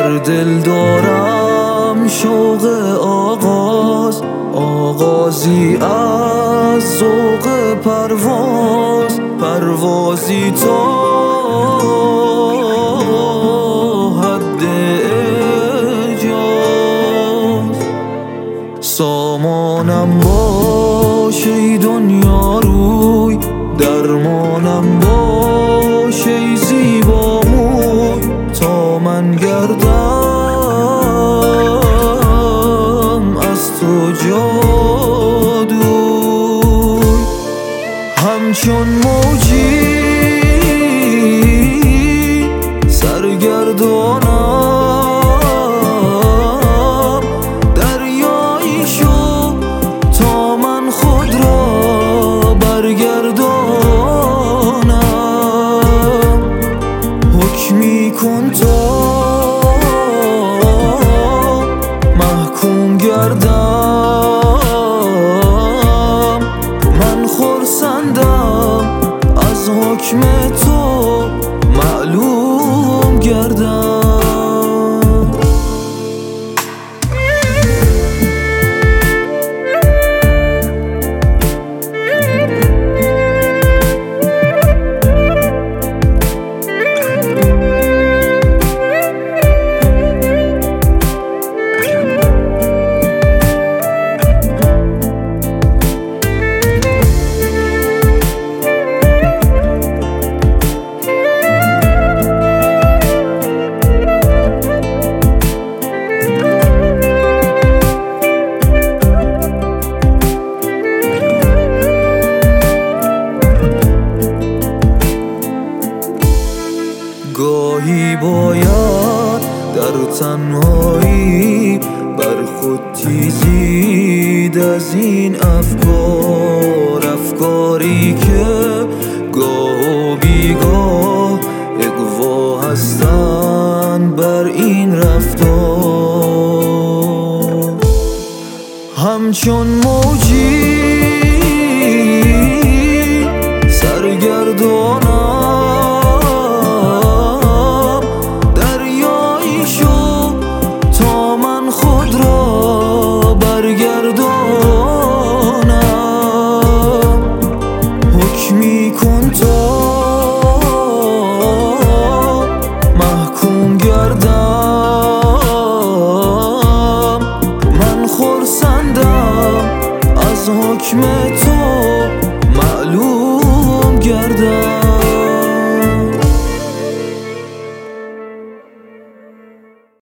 در دل دارم شوق آغازی از ذوق پروازی تا حد اعجاز. سامانم باش ای دنیا روی، درمانم باش ای زیبا موی، تا من گردم از تو جادوی. همچون موجی سرگردانم، دریایی شو تا من خود را برگردانم. حکمی کن تا محکوم گردم، من خرسندم از حکم تو معلوم گردم. گاهی باید در تنهایی بر خود تیزید از این افکاری که گاه و بیگاه اغوا هستند بر این رفتار. همچون موجی سرگردانم، دریایی شو تا من خود را برگردانم. حکمی کن تا محکوم گردم، من خرسندم از حکم تو معلوم گردم.